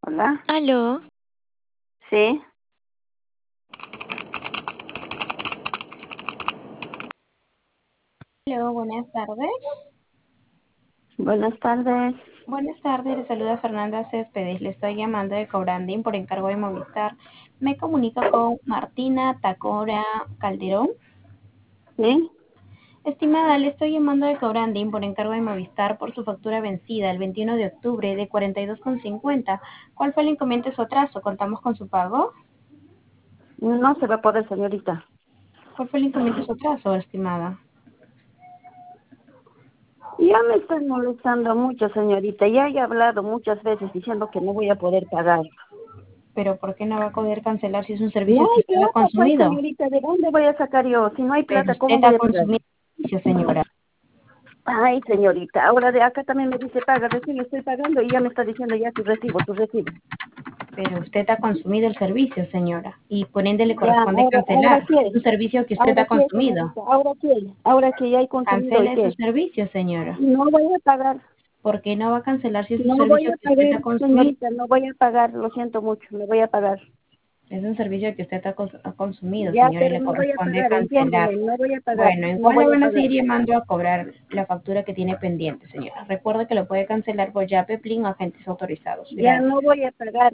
Hola, Aló, sí, Hola, buenas tardes. buenas tardes. Buenas tardes, le saluda Fernanda Céspedes. Le estoy llamando de Cobrandín por encargo de Movistar. Me comunica con Martina Tacora Calderón. Sí, Estimada, le estoy llamando de Cobrandín por encargo de Movistar por su factura vencida el 21 de octubre de 42,50. ¿Cuál fue el inconveniente de su atraso? ¿Contamos con su pago? no se va a poder, señorita. ¿Cuál fue el inconveniente de su atraso, estimada? Ya me están molestando mucho, señorita. Ya he hablado muchas veces diciendo que no voy a poder pagar. ¿Pero por qué no va a poder cancelar si es un No servicio que hay usted ha plata, pues, consumido? señorita. ¿De dónde voy a sacar yo? Si no hay Pero plata, ¿cómo usted voy ha a pagar? consumido el servicio, señora. Ay, señorita, ahora de acá también me dice paga. Recién estoy pagando y ya me está diciendo ya tu recibo, tu recibo. Pero usted ha consumido el servicio, señora, y por ende le Ya, corresponde ahora cancelar. Es qué. un servicio que usted Ahora ha qué, consumido. señorita. Ahora qué, ya he consumido y Cancele su qué. servicio, señora. No voy a pagar. ¿Por qué no va a cancelar si es un No voy servicio a que usted pagar, ha consumido? señorita, no voy a pagar, lo siento mucho, no voy a pagar. Es un servicio que usted ha consumido, Ya, señora, y pero le no voy a corresponde pagar, cancelar. entiéndeme, no voy a pagar, Bueno, no igual le voy a van a pagar. seguir llamando a cobrar la factura que tiene pendiente, señora. Recuerde que lo puede cancelar por Yape, Plin o agentes autorizados. Ya Gracias. no voy a pagar.